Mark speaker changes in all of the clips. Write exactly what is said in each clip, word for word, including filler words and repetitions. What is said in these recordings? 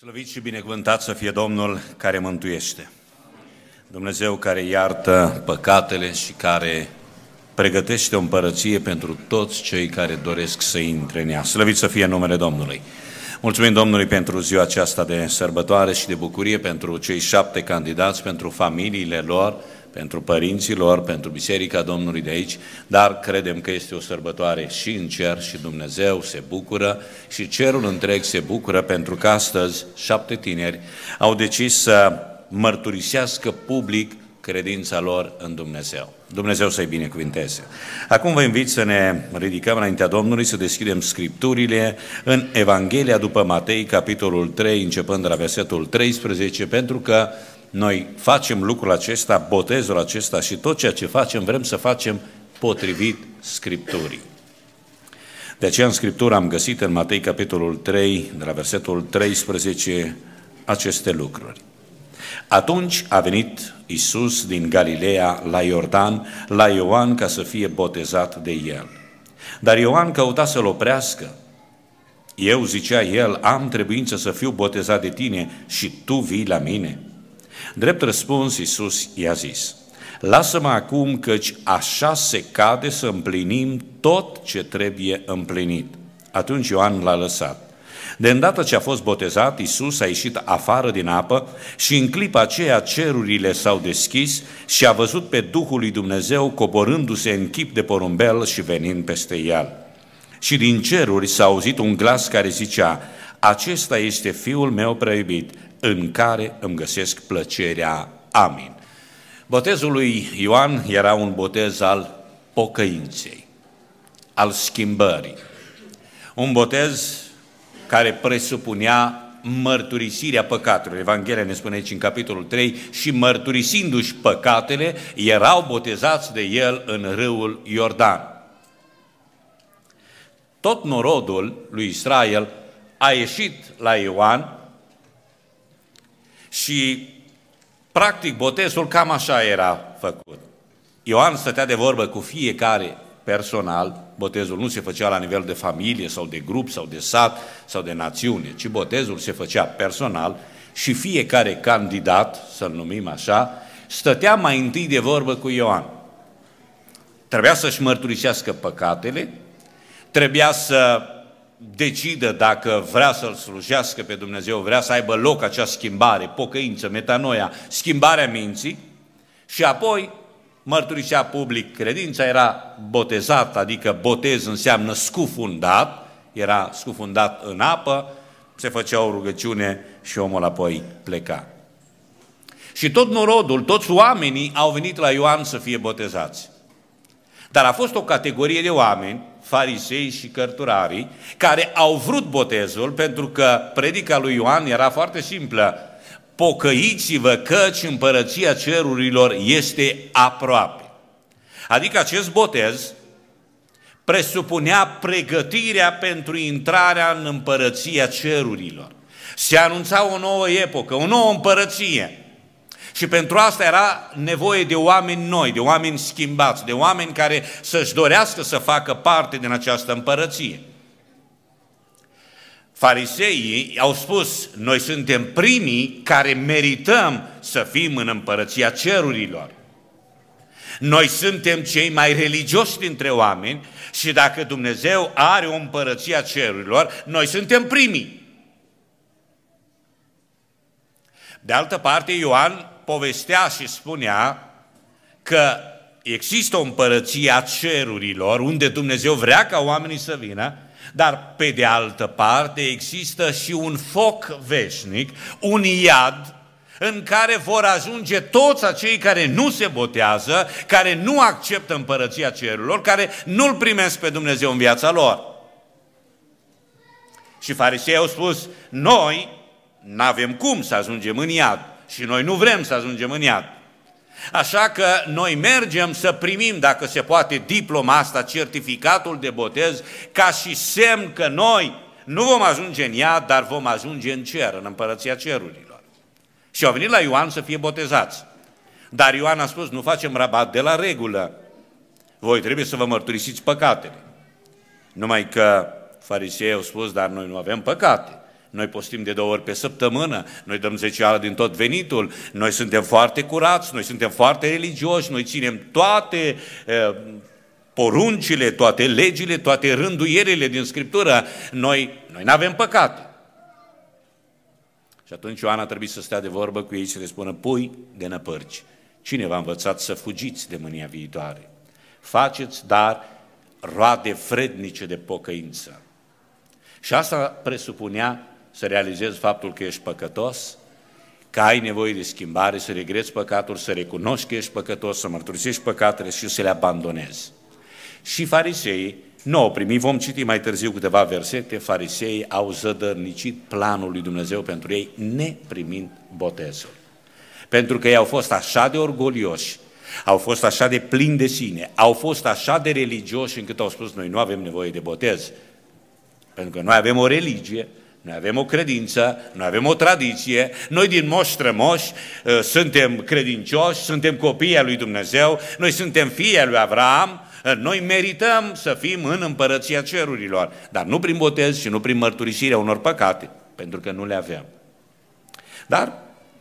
Speaker 1: Slăvit și binecuvântat să fie Domnul care mântuiește. Dumnezeu care iartă păcatele și care pregătește o împărăție pentru toți cei care doresc să intre în ea. Slăvit să fie numele Domnului. Mulțumim Domnului pentru ziua aceasta de sărbătoare și de bucurie, pentru cei șapte candidați, pentru familiile lor, pentru părinții lor, pentru Biserica Domnului de aici, dar credem că este o sărbătoare și în cer și Dumnezeu se bucură și cerul întreg se bucură pentru că astăzi șapte tineri au decis să mărturisească public credința lor în Dumnezeu. Dumnezeu să-i binecuvinteze. Acum vă invit să ne ridicăm înaintea Domnului, să deschidem Scripturile în Evanghelia după Matei, capitolul trei, începând de la versetul treisprezece, pentru că noi facem lucrul acesta, botezul acesta și tot ceea ce facem, vrem să facem potrivit Scripturii. De aceea în Scriptură am găsit în Matei, capitolul trei, de la versetul treisprezece, aceste lucruri. Atunci a venit Iisus din Galileea la Iordan, la Ioan, ca să fie botezat de el. Dar Ioan căuta să-l oprească. Eu, zicea el, am trebuință să fiu botezat de tine și tu vii la mine? Drept răspuns, Iisus i-a zis, lasă-mă acum, căci așa se cade să împlinim tot ce trebuie împlinit. Atunci Ioan l-a lăsat. De îndată ce a fost botezat, Iisus a ieșit afară din apă și în clipa aceea cerurile s-au deschis și a văzut pe Duhul lui Dumnezeu coborându-se în chip de porumbel și venind peste el. Și din ceruri s-a auzit un glas care zicea, acesta este Fiul meu prea iubit, în care îmi găsesc plăcerea. Amin. Botezul lui Ioan era un botez al pocăinței, al schimbării. Un botez care presupunea mărturisirea păcatelor. Evanghelia ne spune aici în capitolul trei, și mărturisindu-și păcatele, erau botezați de el în râul Iordan. Tot norodul lui Israel a ieșit la Ioan și practic botezul cam așa era făcut. Ioan stătea de vorbă cu fiecare personal, botezul nu se făcea la nivel de familie sau de grup sau de sat sau de națiune, ci botezul se făcea personal și fiecare candidat, să-l numim așa, stătea mai întâi de vorbă cu Ioan. Trebuia să-și mărturisească păcatele, trebuia să decidă dacă vrea să-L slujească pe Dumnezeu, vrea să aibă loc acea schimbare, pocăință, metanoia, schimbarea minții și apoi mărturisea public credința, era botezat, adică botez înseamnă scufundat, era scufundat în apă, se făcea o rugăciune și omul apoi pleca. Și tot norodul, toți oamenii au venit la Ioan să fie botezați. Dar a fost o categorie de oameni, farisei și cărturarii, care au vrut botezul pentru că predica lui Ioan era foarte simplă. Pocăiți-vă căci împărăția cerurilor este aproape. Adică acest botez presupunea pregătirea pentru intrarea în împărăția cerurilor. Se anunța o nouă epocă, o nouă împărăție. Și pentru asta era nevoie de oameni noi, de oameni schimbați, de oameni care să-și dorească să facă parte din această împărăție. Fariseii au spus, noi suntem primii care merităm să fim în împărăția cerurilor. Noi suntem cei mai religioși dintre oameni și dacă Dumnezeu are o împărăție a cerurilor, noi suntem primii. De altă parte, Ioan povestea și spunea că există o împărăție a cerurilor unde Dumnezeu vrea ca oamenii să vină, dar pe de altă parte există și un foc veșnic, un iad în care vor ajunge toți acei care nu se botează, care nu acceptă împărăția cerurilor, care nu-L primesc pe Dumnezeu în viața lor. Și farisei au spus, noi n-avem cum să ajungem în iad și noi nu vrem să ajungem în iad. Așa că noi mergem să primim, dacă se poate, diploma asta, certificatul de botez, ca și semn că noi nu vom ajunge în iad, dar vom ajunge în cer, în împărăția cerurilor. Și au venit la Ioan să fie botezați. Dar Ioan a spus, nu facem rabat de la regulă. Voi trebuie să vă mărturisiți păcatele. Numai că fariseii au spus, dar noi nu avem păcate. Noi postim de două ori pe săptămână, noi dăm zecială din tot venitul, noi suntem foarte curați, noi suntem foarte religioși, noi ținem toate uh, poruncile, toate legile, toate rânduierile din Scriptură, noi noi n-avem păcate. Și atunci Ioan a trebuit să stea de vorbă cu ei și le spună, pui de năpârci, cine v-a învățat să fugiți de mânia viitoare? Faceți, dar roade vrednice de pocăință. Și asta presupunea să realizezi faptul că ești păcătos, că ai nevoie de schimbare, să regreți păcatul, să recunoști că ești păcătos, să mărturisești păcatele și să le abandonezi. Și fariseii nu au primit, vom citi mai târziu câteva versete, fariseii au zădărnicit planul lui Dumnezeu pentru ei, neprimind botezul. Pentru că ei au fost așa de orgolioși, au fost așa de plini de sine, au fost așa de religioși încât au spus, noi nu avem nevoie de botez. Pentru că noi avem o religie, noi avem o credință, noi avem o tradiție, noi din moși strămoși uh, suntem credincioși, suntem copii ai lui Dumnezeu, noi suntem fii ai lui Avraam, uh, noi merităm să fim în împărăția cerurilor, dar nu prin botez și nu prin mărturisirea unor păcate, pentru că nu le avem. Dar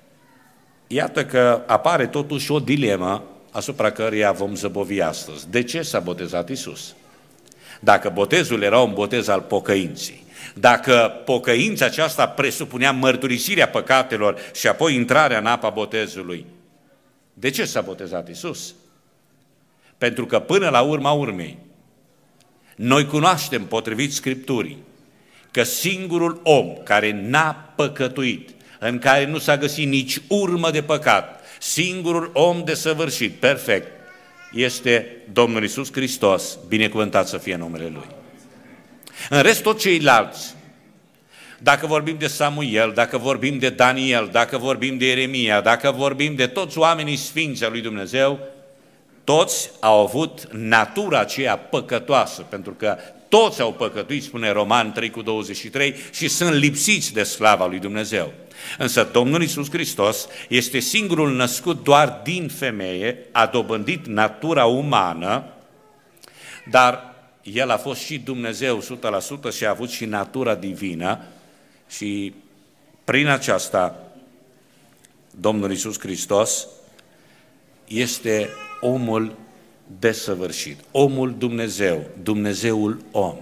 Speaker 1: iată că apare totuși o dilemă asupra căreia vom zăbovi astăzi. De ce s-a botezat Iisus? Dacă botezul era un botez al pocăinței, dacă pocăința aceasta presupunea mărturisirea păcatelor și apoi intrarea în apa botezului, de ce s-a botezat Iisus? Pentru că până la urma urmei, noi cunoaștem, potrivit Scripturii, că singurul om care n-a păcătuit, în care nu s-a găsit nici urmă de păcat, singurul om desăvârșit, perfect, este Domnul Iisus Hristos, binecuvântat să fie numele Lui. În rest, toți ceilalți, dacă vorbim de Samuel, dacă vorbim de Daniel, dacă vorbim de Ieremia, dacă vorbim de toți oamenii sfinți ai lui Dumnezeu, toți au avut natura aceea păcătoasă, pentru că toți au păcătuit, spune Roman trei cu douăzeci și trei, și sunt lipsiți de slava lui Dumnezeu. Însă Domnul Iisus Hristos este singurul născut doar din femeie, a dobândit natura umană, dar El a fost și Dumnezeu o sută la sută și a avut și natura divină și prin aceasta Domnul Iisus Hristos este omul desăvârșit, omul Dumnezeu, Dumnezeul om.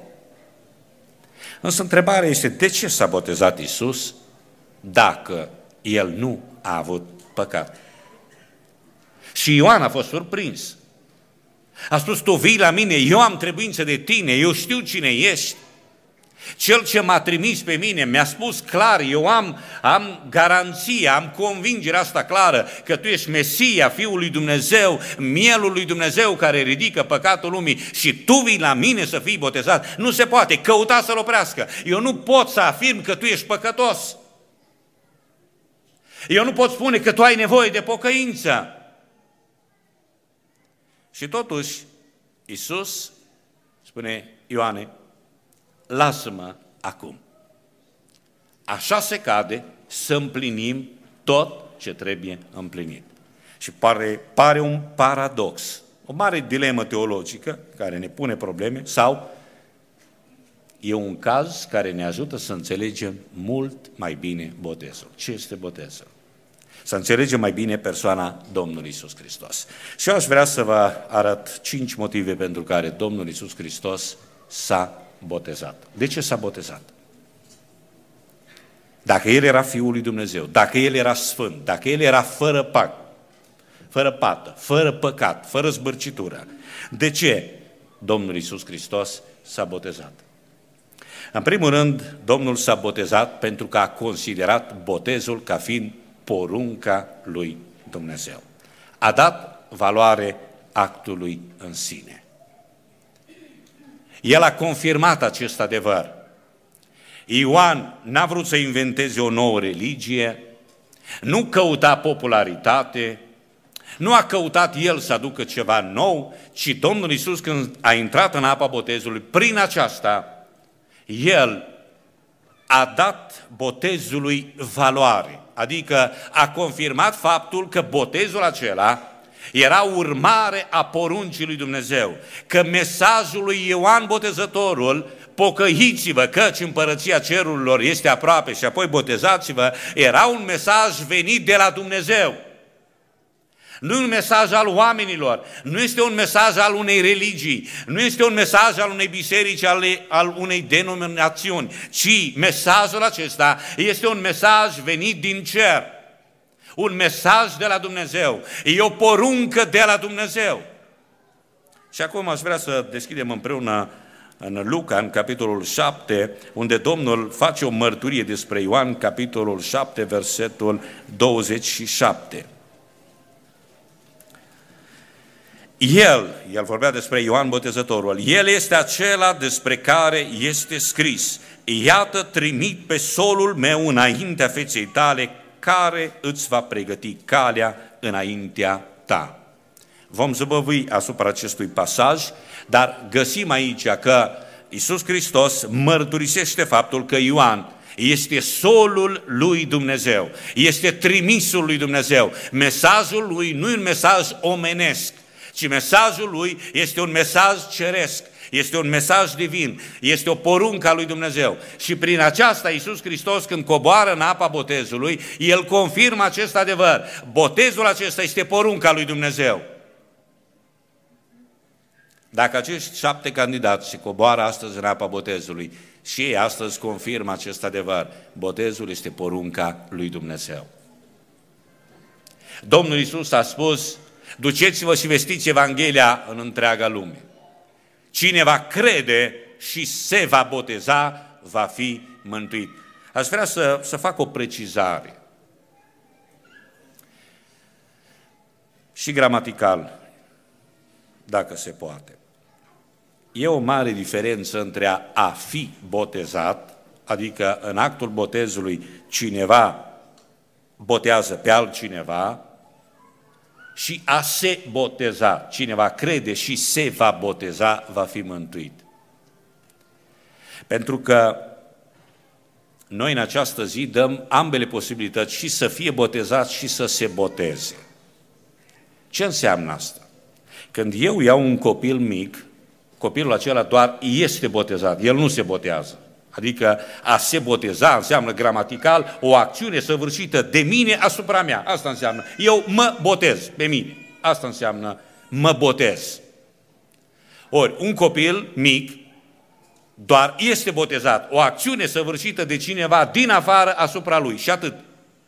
Speaker 1: Însă întrebarea este, de ce s-a botezat Iisus dacă El nu a avut păcat? Și Ioan a fost surprins. A spus, tu vii la mine, eu am trebuință de tine, eu știu cine ești. Cel ce m-a trimis pe mine mi-a spus clar, eu am, am garanția, am convingerea asta clară că tu ești Mesia, Fiul lui Dumnezeu, Mielul lui Dumnezeu care ridică păcatul lumii și tu vii la mine să fii botezat. Nu se poate, căuta să-l oprească. Eu nu pot să afirm că tu ești păcătos. Eu nu pot spune că tu ai nevoie de pocăință. Și totuși, Iisus spune, Ioane, lasă-mă acum. Așa se cade să împlinim tot ce trebuie împlinit. Și pare, pare un paradox, o mare dilemă teologică care ne pune probleme, sau e un caz care ne ajută să înțelegem mult mai bine botezul. Ce este botezul? Să înțelegem mai bine persoana Domnului Iisus Hristos. Și eu aș vrea să vă arăt cinci motive pentru care Domnul Iisus Hristos s-a botezat. De ce s-a botezat? Dacă El era Fiul lui Dumnezeu, dacă El era Sfânt, dacă El era fără pac, fără pată, fără păcat, fără zbârcitură, de ce Domnul Iisus Hristos s-a botezat? În primul rând, Domnul s-a botezat pentru că a considerat botezul ca fiind porunca lui Dumnezeu. A dat valoare actului în sine. El a confirmat acest adevăr. Ioan n-a vrut să inventeze o nouă religie, nu căuta popularitate, nu a căutat el să aducă ceva nou, ci Domnul Iisus, când a intrat în apa botezului, prin aceasta, El a dat botezului valoare, adică a confirmat faptul că botezul acela era urmare a poruncii lui Dumnezeu, că mesajul lui Ioan Botezătorul pocăiți-vă căci împărăția cerurilor este aproape și apoi botezați-vă, era un mesaj venit de la Dumnezeu. Nu e un mesaj al oamenilor, nu este un mesaj al unei religii, nu este un mesaj al unei biserici, al, al unei denominațiuni, ci mesajul acesta este un mesaj venit din cer, un mesaj de la Dumnezeu, e o poruncă de la Dumnezeu. Și acum aș vrea să deschidem împreună în Luca, în capitolul șapte, unde Domnul face o mărturie despre Ioan, capitolul șapte, versetul douăzeci și șapte. El, el vorbea despre Ioan Botezătorul, el este acela despre care este scris: iată, trimit pe solul meu înaintea feței tale, care îți va pregăti calea înaintea ta. Vom zăbăvui asupra acestui pasaj, dar găsim aici că Iisus Hristos mărturisește faptul că Ioan este solul lui Dumnezeu, este trimisul lui Dumnezeu. Mesajul lui nu e un mesaj omenesc, ci mesajul lui este un mesaj ceresc, este un mesaj divin, este o poruncă a lui Dumnezeu. Și prin aceasta Iisus Hristos, când coboară în apa botezului, El confirmă acest adevăr. Botezul acesta este porunca lui Dumnezeu. Dacă acești șapte candidați se coboară astăzi în apa botezului și ei astăzi confirmă acest adevăr, botezul este porunca lui Dumnezeu. Domnul Iisus a spus: duceți-vă și vestiți Evanghelia în întreaga lume. Cine va crede și se va boteza, va fi mântuit. Aș vrea să, să fac o precizare. Și gramatical, dacă se poate. E o mare diferență între a, a fi botezat, adică în actul botezului cineva botează pe altcineva, și a se boteza. Cine va crede și se va boteza, va fi mântuit. Pentru că noi în această zi dăm ambele posibilități, și să fie botezat și să se boteze. Ce înseamnă asta? Când eu iau un copil mic, copilul acela doar este botezat, el nu se botează. Adică a se boteza înseamnă gramatical o acțiune săvârșită de mine asupra mea. Asta înseamnă. Eu mă botez pe mine. Asta înseamnă mă botez. Ori un copil mic doar este botezat. O acțiune săvârșită de cineva din afară asupra lui. Și atât.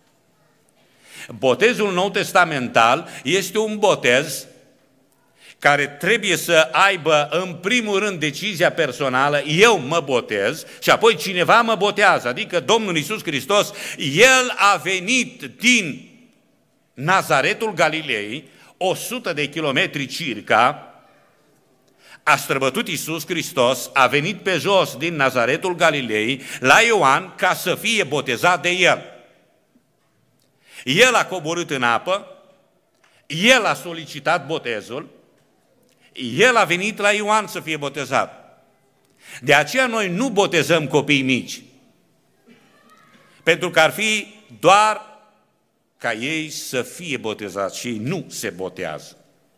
Speaker 1: Botezul nou testamental este un botez care trebuie să aibă în primul rând decizia personală: eu mă botez, și apoi cineva mă botează, adică Domnul Iisus Hristos. El a venit din Nazaretul Galilei, o sută de kilometri circa, a străbătut Iisus Hristos, a venit pe jos din Nazaretul Galilei la Ioan ca să fie botezat de El. El a coborât în apă, El a solicitat botezul, El a venit la Ioan să fie botezat. De aceea noi nu botezăm copii mici, pentru că ar fi doar ca ei să fie botezați și ei nu se botează.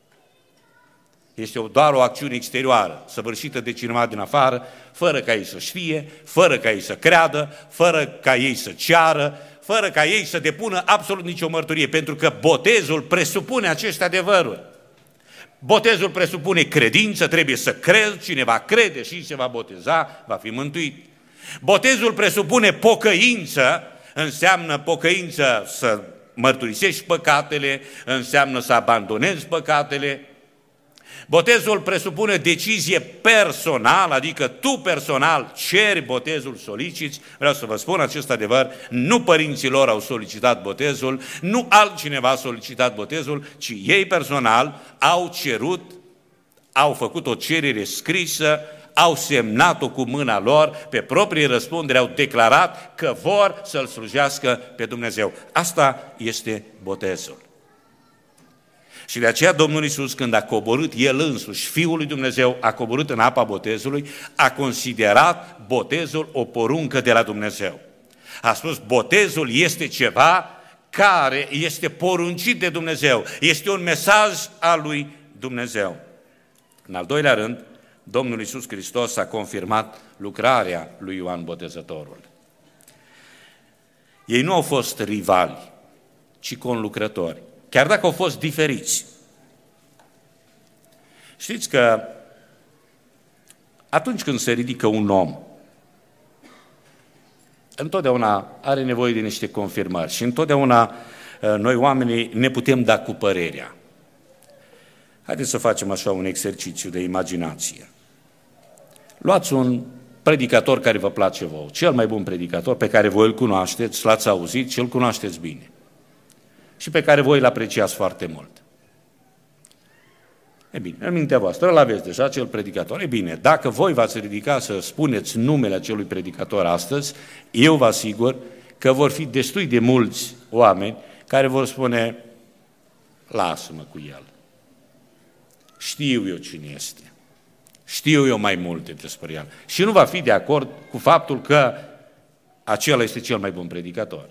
Speaker 1: Este doar o acțiune exterioară, săvârșită de cineva din afară, fără ca ei să știe, fără ca ei să creadă, fără ca ei să ceară, fără ca ei să depună absolut nicio mărturie, pentru că botezul presupune aceste adevăruri. Botezul presupune credință, trebuie să crezi, cineva crede și se va boteza, va fi mântuit. Botezul presupune pocăință, înseamnă pocăință să mărturisești păcatele, înseamnă să abandonezi păcatele. Botezul presupune decizie personală, adică tu personal ceri botezul, soliciți. Vreau să vă spun acest adevăr: nu părinții lor au solicitat botezul, nu altcineva a solicitat botezul, ci ei personal au cerut, au făcut o cerere scrisă, au semnat-o cu mâna lor, pe proprie răspundere au declarat că vor să-L slujească pe Dumnezeu. Asta este botezul. Și de aceea Domnul Iisus, când a coborât El însuși, Fiul lui Dumnezeu, a coborât în apa botezului, a considerat botezul o poruncă de la Dumnezeu. A spus: botezul este ceva care este poruncit de Dumnezeu, este un mesaj al lui Dumnezeu. În al doilea rând, Domnul Iisus Hristos a confirmat lucrarea lui Ioan Botezătorul. Ei nu au fost rivali, ci conlucrători, chiar dacă au fost diferiți. Știți că atunci când se ridică un om, întotdeauna are nevoie de niște confirmări și întotdeauna noi oamenii ne putem da cu părerea. Haideți să facem așa un exercițiu de imaginație. Luați un predicator care vă place vouă, cel mai bun predicator pe care voi îl cunoașteți, l-ați auzit și îl cunoașteți bine și pe care voi îl apreciați foarte mult. E bine, în mintea voastră îl aveți deja, acel predicator. E bine, dacă voi v-ați ridica să spuneți numele acelui predicator astăzi, eu vă asigur că vor fi destui de mulți oameni care vor spune, lasă-mă cu el. Știu eu cine este. Știu eu mai multe despre el. Și nu va fi de acord cu faptul că acela este cel mai bun predicator.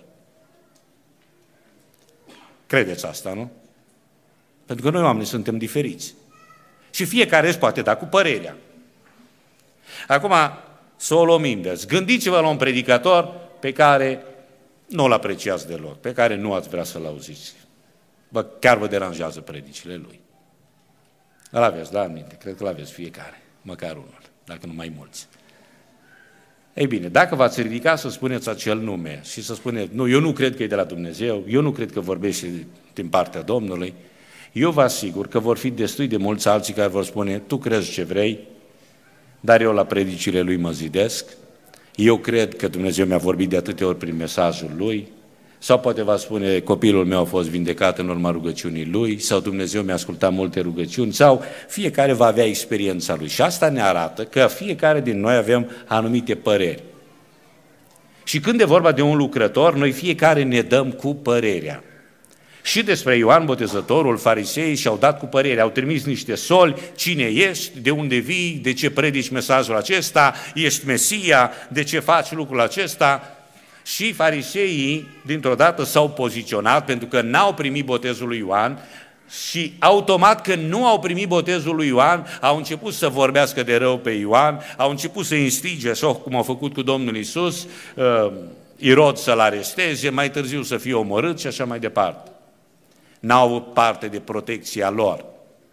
Speaker 1: Credeți asta, nu? Pentru că noi oamenii suntem diferiți. Și fiecare își poate da cu părerea. Acum, să o luăm invers. Gândiți-vă la un predicator pe care nu-l apreciați deloc, pe care nu ați vrea să-l auziți. Bă, chiar vă deranjează predicile lui. Îl aveți, da, în minte, cred că l-aveți fiecare, măcar unul, dacă nu mai mulți. Ei bine, dacă v-ați ridicat să spuneți acel nume și să spuneți, nu, eu nu cred că e de la Dumnezeu, eu nu cred că vorbește din partea Domnului, eu vă asigur că vor fi destui de mulți alții care vor spune, tu crezi ce vrei, dar eu la predicile lui mă zidesc, eu cred că Dumnezeu mi-a vorbit de atâtea ori prin mesajul lui, sau poate va spune, copilul meu a fost vindecat în urma rugăciunii lui, sau Dumnezeu mi-a ascultat multe rugăciuni, sau fiecare va avea experiența lui. Și asta ne arată că fiecare din noi avem anumite păreri. Și când e vorba de un lucrător, noi fiecare ne dăm cu părerea. Și despre Ioan Botezătorul, fariseii și-au dat cu părere, au trimis niște soli, cine ești, de unde vii, de ce predici mesajul acesta, ești Mesia, de ce faci lucrul acesta? Și fariseii, dintr-o dată, s-au poziționat pentru că n-au primit botezul lui Ioan și automat că nu au primit botezul lui Ioan, au început să vorbească de rău pe Ioan, au început să instige, așa cum au făcut cu Domnul Iisus, uh, Irod să-l aresteze, mai târziu să fie omorât și așa mai departe. N-au avut parte de protecția lor.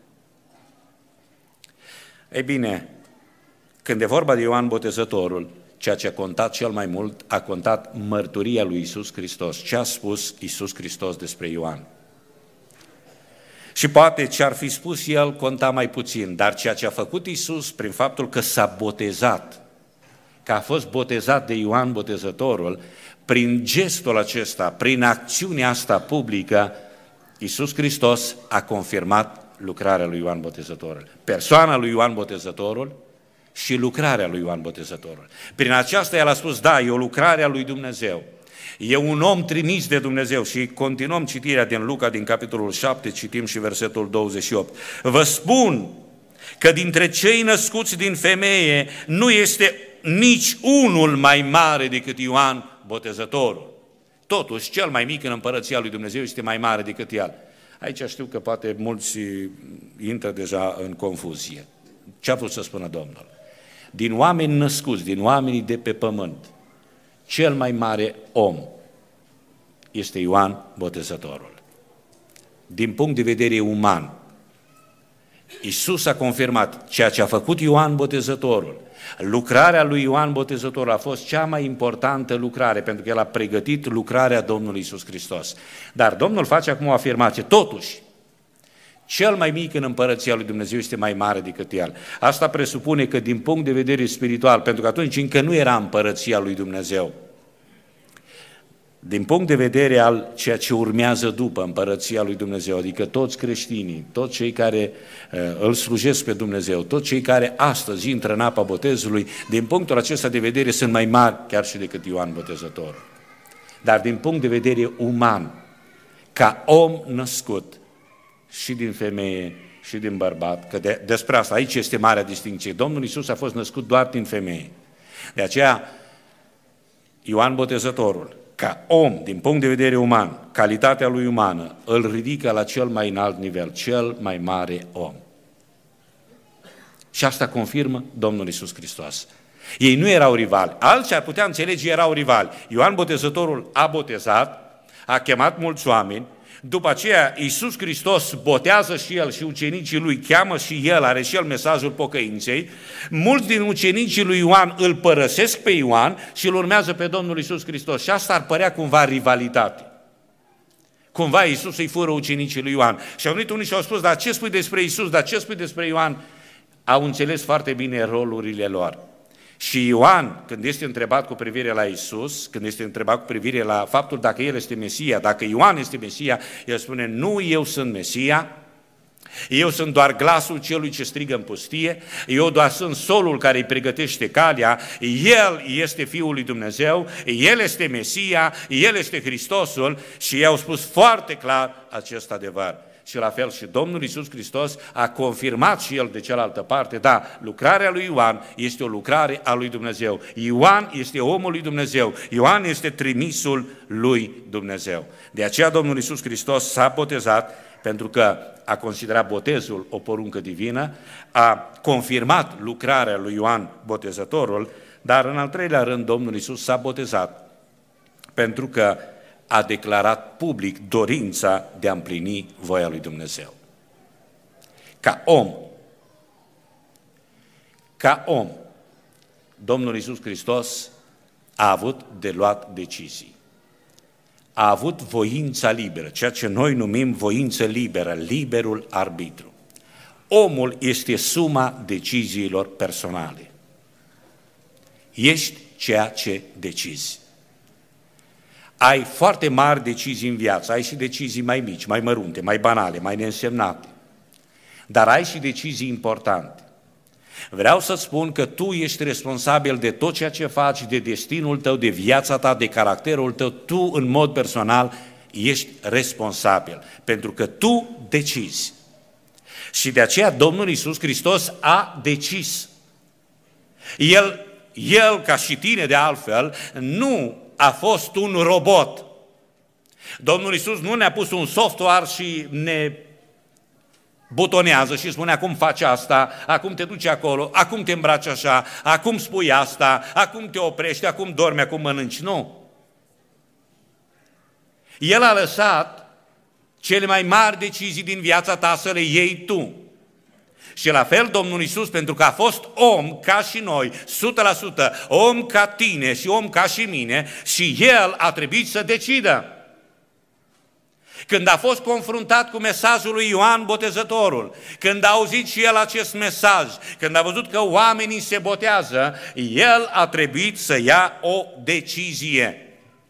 Speaker 1: Ei bine, când e vorba de Ioan Botezătorul, ceea ce a contat cel mai mult, a contat mărturia lui Iisus Hristos. Ce a spus Iisus Hristos despre Ioan? Și poate ce ar fi spus el conta mai puțin, dar ceea ce a făcut Iisus prin faptul că s-a botezat, că a fost botezat de Ioan Botezătorul, prin gestul acesta, prin acțiunea asta publică, Iisus Hristos a confirmat lucrarea lui Ioan Botezătorul. Persoana lui Ioan Botezătorul și lucrarea lui Ioan Botezătorul. Prin aceasta el a spus, da, e o lucrare a lui Dumnezeu. E un om trimis de Dumnezeu. Și continuăm citirea din Luca, din capitolul șapte, citim și versetul douăzeci și opt. Vă spun că dintre cei născuți din femeie nu este nici unul mai mare decât Ioan Botezătorul. Totuși, cel mai mic în împărăția lui Dumnezeu este mai mare decât el. Aici știu că poate mulți intră deja în confuzie. Ce a vrut să spună Domnul? Din oameni născuți, din oamenii de pe pământ, cel mai mare om este Ioan Botezătorul. Din punct de vedere uman, Iisus a confirmat ceea ce a făcut Ioan Botezătorul. Lucrarea lui Ioan Botezătorul a fost cea mai importantă lucrare, pentru că el a pregătit lucrarea Domnului Iisus Hristos. Dar Domnul face acum o afirmație, totuși, cel mai mic în împărăția lui Dumnezeu este mai mare decât el. Asta presupune că din punct de vedere spiritual, pentru că atunci încă nu era împărăția lui Dumnezeu, din punct de vedere al ceea ce urmează după împărăția lui Dumnezeu, adică toți creștinii, toți cei care uh, îl slujesc pe Dumnezeu, toți cei care astăzi intră în apa botezului, din punctul acesta de vedere sunt mai mari chiar și decât Ioan Botezătorul. Dar din punct de vedere uman, ca om născut și din femeie și din bărbat, că de, despre asta aici este marea distincție. Domnul Iisus a fost născut doar din femeie. De aceea, Ioan Botezătorul, ca om, din punct de vedere uman, calitatea lui umană, îl ridică la cel mai înalt nivel, cel mai mare om. Și asta confirmă Domnul Iisus Hristos. Ei nu erau rivali. Alții ar putea înțelege, erau rivali. Ioan Botezătorul a botezat, a chemat mulți oameni, după aceea Iisus Hristos botează și El și ucenicii Lui, cheamă și El, are și El mesajul pocăinței. Mulți din ucenicii lui Ioan îl părăsesc pe Ioan și îl urmează pe Domnul Iisus Hristos. Și asta ar părea cumva rivalitate. Cumva Iisus îi fură ucenicii lui Ioan. Și au venit unii și au spus, dar ce spui despre Iisus, dar ce spui despre Ioan? Au înțeles foarte bine rolurile lor. Și Ioan, când este întrebat cu privire la Iisus, când este întrebat cu privire la faptul dacă El este Mesia, dacă Ioan este Mesia, el spune, nu eu sunt Mesia, eu sunt doar glasul celui ce strigă în pustie, eu doar sunt solul care îi pregătește calea, El este Fiul lui Dumnezeu, El este Mesia, El este Hristosul și ei au spus foarte clar acest adevăr. Și la fel și Domnul Iisus Hristos a confirmat și El de cealaltă parte, da, lucrarea lui Ioan este o lucrare a lui Dumnezeu. Ioan este omul lui Dumnezeu, Ioan este trimisul lui Dumnezeu. De aceea Domnul Iisus Hristos s-a botezat pentru că a considerat botezul o poruncă divină, a confirmat lucrarea lui Ioan Botezătorul, dar în al treilea rând Domnul Iisus s-a botezat pentru că a declarat public dorința de a împlini voia lui Dumnezeu. Ca om, ca om, Domnul Iisus Hristos a avut de luat decizii. A avut voința liberă, ceea ce noi numim voință liberă, liberul arbitru. Omul este suma deciziilor personale. Ești ceea ce decizi. Ai foarte mari decizii în viață, ai și decizii mai mici, mai mărunte, mai banale, mai neînsemnate, dar ai și decizii importante. Vreau să spun că tu ești responsabil de tot ceea ce faci, de destinul tău, de viața ta, de caracterul tău, tu în mod personal ești responsabil, pentru că tu decizi. Și de aceea Domnul Iisus Hristos a decis. El, el ca și tine de altfel, nu a fost un robot. Domnul Iisus nu ne-a pus un software și ne butonează și spune acum faci asta, acum te duci acolo, acum te îmbraci așa, acum spui asta, acum te oprești, acum dormi, acum mănânci. Nu. El a lăsat cele mai mari decizii din viața ta să le iei tu. Și la fel Domnul Iisus, pentru că a fost om ca și noi, o sută la sută, om ca tine și om ca și mine, și El a trebuit să decidă. Când a fost confruntat cu mesajul lui Ioan Botezătorul, când a auzit și el acest mesaj, când a văzut că oamenii se botează, el a trebuit să ia o decizie.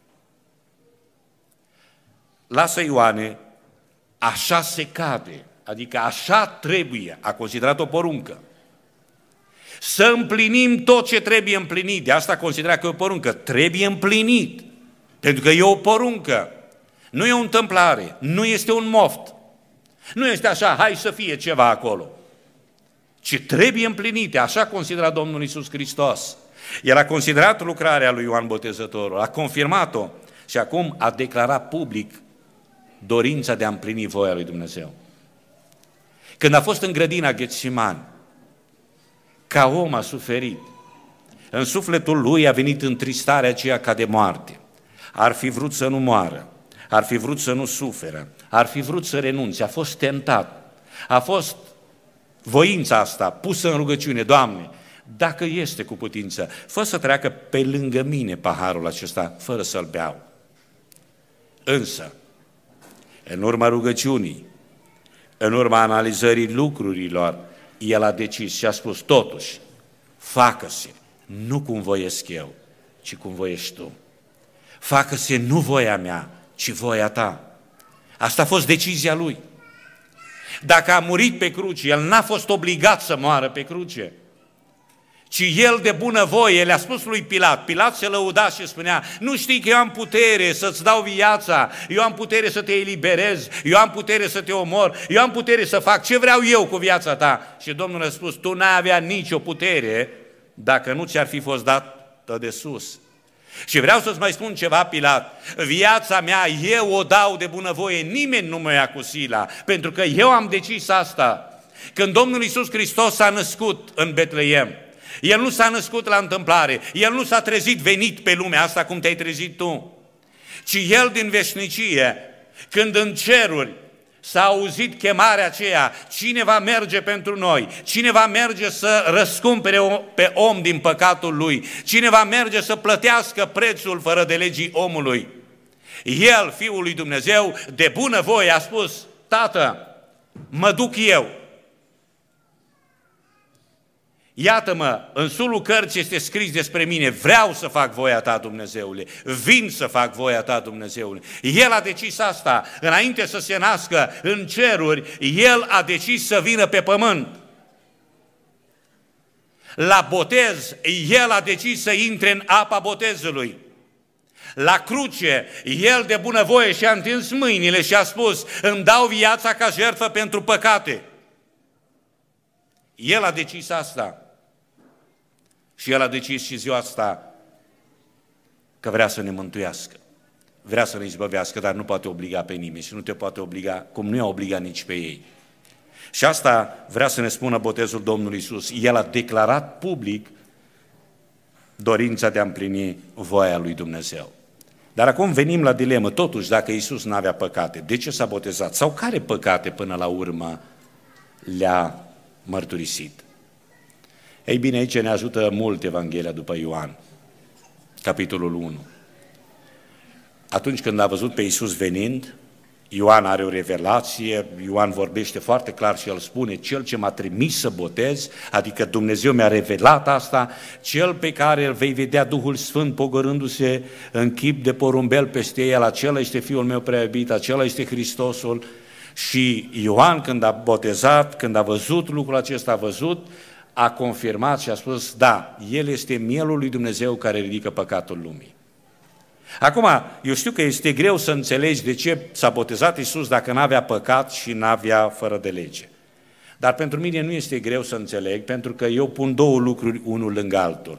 Speaker 1: Lasă, Ioane, așa se cade, adică așa trebuie, a considerat o poruncă. Să împlinim tot ce trebuie împlinit, de asta a considerat că e o poruncă, trebuie împlinit, pentru că e o poruncă. Nu e o întâmplare, nu este un moft, nu este așa, hai să fie ceva acolo, ci trebuie împlinite, așa considera Domnul Iisus Hristos. El a considerat lucrarea lui Ioan Botezătorul, a confirmat-o și acum a declarat public dorința de a împlini voia lui Dumnezeu. Când a fost în grădina Ghetsimani, ca om a suferit, în sufletul lui a venit întristarea aceea ca de moarte, ar fi vrut să nu moară, ar fi vrut să nu suferă, ar fi vrut să renunțe, a fost tentat, a fost voința asta pusă în rugăciune, Doamne, dacă este cu putință, fă să treacă pe lângă mine paharul acesta, fără să-l beau. Însă, în urma rugăciunii, în urma analizării lucrurilor, el a decis și a spus, totuși, facă-se, nu cum voiesc eu, ci cum voiești tu. Facă-se nu voia mea, ci voia ta. Asta a fost decizia lui. Dacă a murit pe cruce, el n-a fost obligat să moară pe cruce, ci el de bunăvoie le-a spus lui Pilat. Pilat se lăuda și spunea, nu știi că eu am putere să-ți dau viața, eu am putere să te eliberez, eu am putere să te omor, eu am putere să fac ce vreau eu cu viața ta. Și Domnul a spus, tu n-ai avea nicio putere dacă nu ți-ar fi fost dată de sus. Și vreau să-ți mai spun ceva, Pilat, viața mea eu o dau de bunăvoie, nimeni nu mă ia cu sila, pentru că eu am decis asta. Când Domnul Iisus Hristos s-a născut în Betleem, El nu s-a născut la întâmplare, El nu s-a trezit venit pe lumea asta cum te-ai trezit tu, ci El din veșnicie, când în ceruri s-a auzit chemarea aceea, cine va merge pentru noi, cine va merge să răscumpere pe om din păcatul lui, cine va merge să plătească prețul fără de legii omului. El, Fiul lui Dumnezeu, de bună voie a spus, Tată, mă duc eu. Iată-mă, în sulul cărții este scris despre mine, vreau să fac voia ta, Dumnezeule, vin să fac voia ta, Dumnezeule. El a decis asta, înainte să se nască în ceruri, El a decis să vină pe pământ. La botez, El a decis să intre în apa botezului. La cruce, El de bunăvoie și-a întins mâinile și a spus, îmi dau viața ca jertfă pentru păcate. El a decis asta. Și El a decis și ziua asta că vrea să ne mântuiască. Vrea să ne izbăvească, dar nu poate obliga pe nimeni și nu te poate obliga, cum nu i-a obligat nici pe ei. Și asta vrea să ne spună botezul Domnului Iisus. El a declarat public dorința de a împlini voia lui Dumnezeu. Dar acum venim la dilemă, totuși, dacă Iisus nu avea păcate, de ce s-a botezat? Sau care păcate până la urmă le-a mărturisit? Ei bine, aici ne ajută mult Evanghelia după Ioan, capitolul unu. Atunci când a văzut pe Iisus venind, Ioan are o revelație, Ioan vorbește foarte clar și el spune, cel ce m-a trimis să botez, adică Dumnezeu mi-a revelat asta, cel pe care îl vei vedea Duhul Sfânt pogorându-se în chip de porumbel peste el, acela este Fiul meu prea iubit, acela este Hristosul. Și Ioan, când a botezat, când a văzut lucrul acesta, a văzut, a confirmat și a spus, da, El este mielul lui Dumnezeu care ridică păcatul lumii. Acum, eu știu că este greu să înțelegi de ce s-a botezat Iisus dacă n-avea păcat și n-avea fără de lege. Dar pentru mine nu este greu să înțeleg, pentru că eu pun două lucruri unul lângă altul.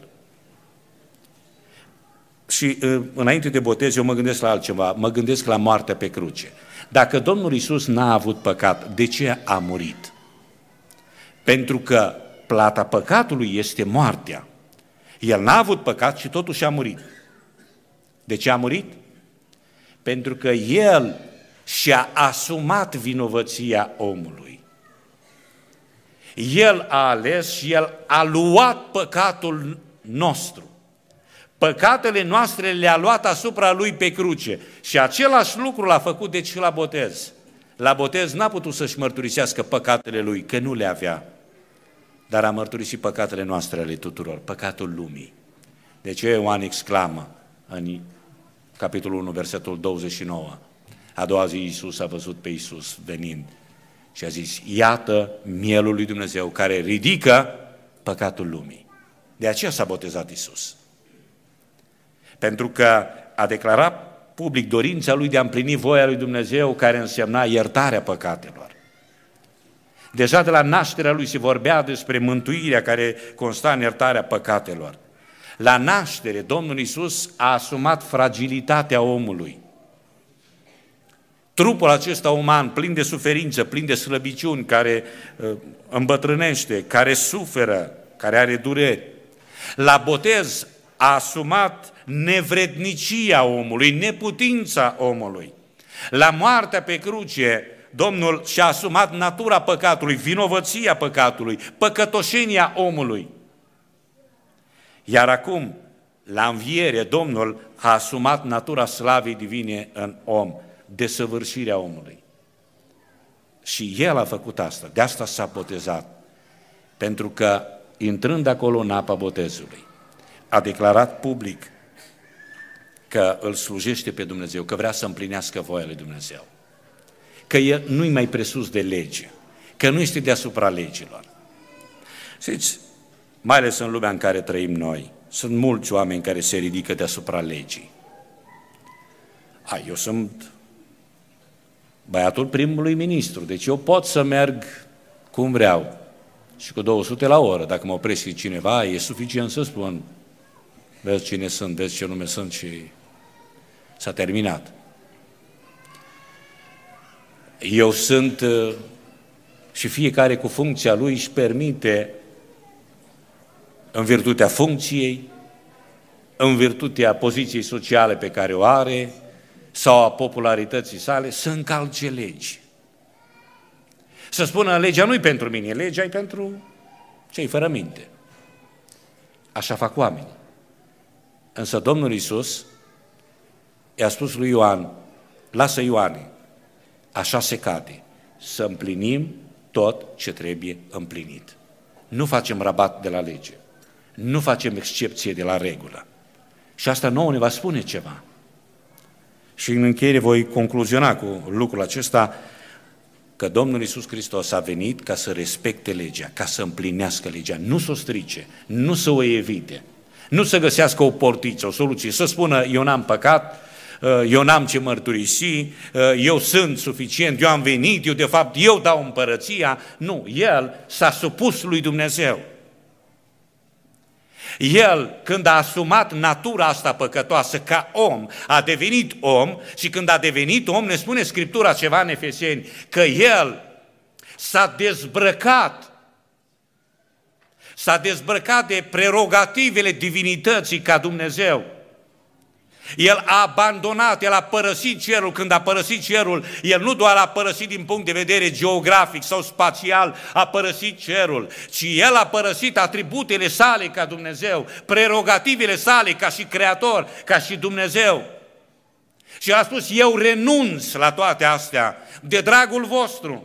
Speaker 1: Și înainte de botez eu mă gândesc la altceva, mă gândesc la moartea pe cruce. Dacă Domnul Iisus n-a avut păcat, de ce a murit? Pentru că plata păcatului este moartea. El n-a avut păcat și totuși a murit. De ce a murit? Pentru că El și-a asumat vinovăția omului. El a ales și El a luat păcatul nostru. Păcatele noastre le-a luat asupra Lui pe cruce. Și același lucru l-a făcut deci la botez. La botez n-a putut să-și mărturisească păcatele Lui, că nu le avea. Dar a mărturisit păcatele noastre ale tuturor, păcatul lumii. De ce Ioan exclamă în capitolul unu, versetul douăzeci și nouă. A doua zi Iisus a văzut pe Iisus venind și a zis, iată mielul lui Dumnezeu care ridică păcatul lumii. De aceea s-a botezat Iisus. Pentru că a declarat public dorința lui de a împlini voia lui Dumnezeu, care însemna iertarea păcatelor. Deja de la nașterea lui se vorbea despre mântuirea care consta în iertarea păcatelor. La naștere, Domnul Iisus a asumat fragilitatea omului. Trupul acesta uman, plin de suferință, plin de slăbiciuni, care uh, îmbătrânește, care suferă, care are dureri. La botez a asumat nevrednicia omului, neputința omului. La moartea pe cruce, Domnul și-a asumat natura păcatului, vinovăția păcatului, păcătoșenia omului. Iar acum, la înviere, Domnul a asumat natura slavei divine în om, desăvârșirea omului. Și El a făcut asta, de asta s-a botezat, pentru că, intrând acolo în apa botezului, a declarat public că îl slujește pe Dumnezeu, că vrea să împlinească voia lui Dumnezeu, că El nu-i mai presus de lege, că nu este deasupra legilor. Știți, mai ales în lumea în care trăim noi, sunt mulți oameni care se ridică deasupra legii. A, eu sunt băiatul primului ministru, deci eu pot să merg cum vreau și cu două sute la oră. Dacă mă oprește cineva, e suficient să spun, vezi cine sunt, vezi ce nume sunt și s-a terminat. Eu sunt și fiecare cu funcția lui își permite în virtutea funcției, în virtutea poziției sociale pe care o are sau a popularității sale, să încalce legi. Să spună, legea nu-i pentru mine, legea e pentru cei fără minte. Așa fac oamenii. Însă Domnul Iisus i-a spus lui Ioan, lasă Ioane, așa se cade, să împlinim tot ce trebuie împlinit. Nu facem rabat de la lege, nu facem excepție de la regulă. Și asta nouă ne va spune ceva. Și în încheiere voi concluziona cu lucrul acesta, că Domnul Iisus Hristos a venit ca să respecte legea, ca să împlinească legea, nu să o strice, nu să o evite, nu să găsească o portiță, o soluție, să spună eu n-am păcat, eu n-am ce mărturisi, eu sunt suficient, eu am venit, eu de fapt eu dau împărăția. Nu, El s-a supus lui Dumnezeu. El, când a asumat natura asta păcătoasă ca om, a devenit om și când a devenit om, ne spune Scriptura ceva în Efeseni, că El s-a dezbrăcat, s-a dezbrăcat de prerogativele divinității ca Dumnezeu. El a abandonat, El a părăsit cerul. Când a părăsit cerul, El nu doar a părăsit din punct de vedere geografic sau spațial, a părăsit cerul, ci El a părăsit atributele sale ca Dumnezeu, prerogativele sale ca și Creator, ca și Dumnezeu. Și a spus, eu renunț la toate astea de dragul vostru